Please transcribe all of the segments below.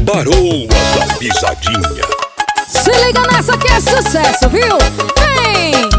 Baroas da Pisadinha. Se liga nessa que é sucesso, viu? Vem!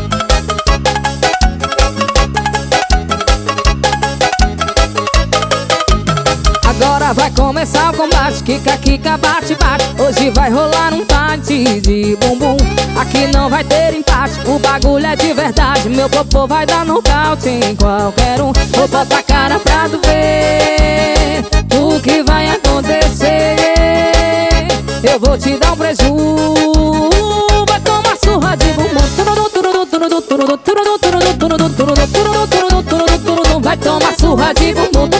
Agora vai começar o combate, quica, quica, bate, bate. Hoje vai rolar um fight de bumbum. Aqui não vai ter empate, o bagulho é de verdade. Meu popô vai dar nocaute em qualquer um. Vou botar a cara pra tu ver o que vai acontecer. Eu vou te dar um preju. Vai tomar surra de bumbum. Vai tomar surra de bumbum.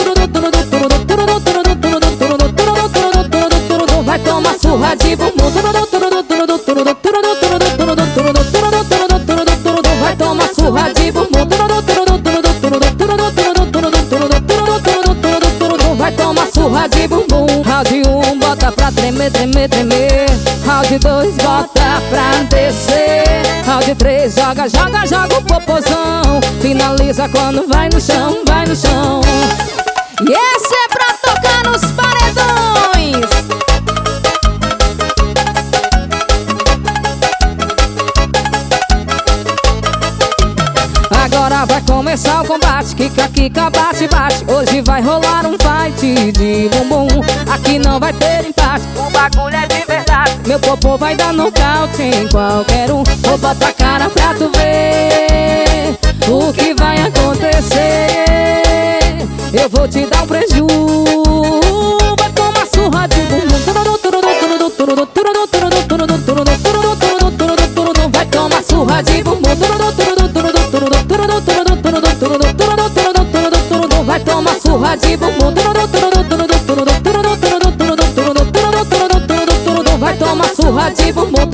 Vai tomar surra de bumbum. Vai tomar surra de bumbum. Vai tomar surra de bumbum. Round 1 bota pra tremer, tremer, tremer. Round 2 bota pra descer. Round 3 joga, joga, joga o popozão. Finaliza quando vai no chão, vai no chão. E esse é pra tocar nos paredões. Agora vai começar o combate, quica, quica, bate, bate. Hoje vai rolar um fight de bumbum. Aqui não vai ter empate, o bagulho é de verdade. Meu popô vai dar nocaute em qualquer um. Vou botar a cara pra tu ver o que vai acontecer. Eu vou te dar um preju. Vai tomar surra de bumbum. Vai tomar surra de bumbum. Vai tomar surra de bumbum. Vai tomar surra de bumbum.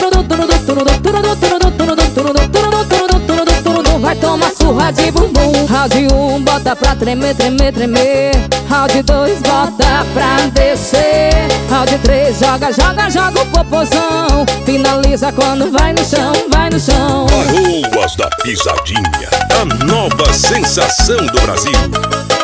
Vai tomar surra de bumbum. Round 1 bota pra tremer, tremer, tremer. Round 2 bota pra descer. Round 3 joga, joga, joga o popozão. Finaliza quando vai no chão, vai no chão. Baroas da Pisadinha, a nova sensação do Brasil.